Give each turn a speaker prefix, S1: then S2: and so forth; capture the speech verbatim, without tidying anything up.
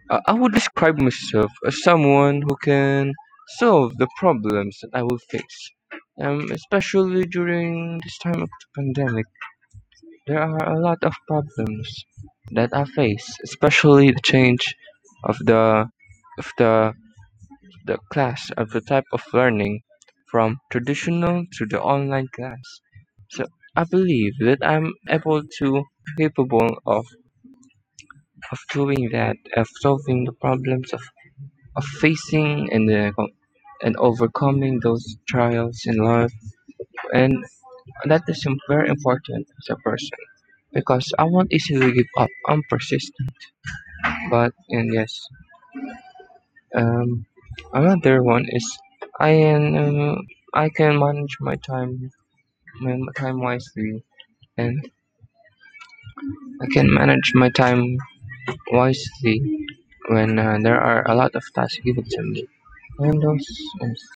S1: Uh, I would describe myself as someone who can solve the problems that I will face. Um, especially during this time of the pandemic, there are a lot of problems that I face, especially the change of the of the the class of the type of learning from traditional to the online class. So I believe that I'm able to capable of of doing that, of solving the problems of of facing and uh, and overcoming those trials in life, and that is im- very important as a person because I won't easily give up. I'm persistent, but and yes, um, another one is I am uh, I can manage my time my time wisely, and I can manage my time wisely when uh, there are a lot of tasks given to me. And those, yes.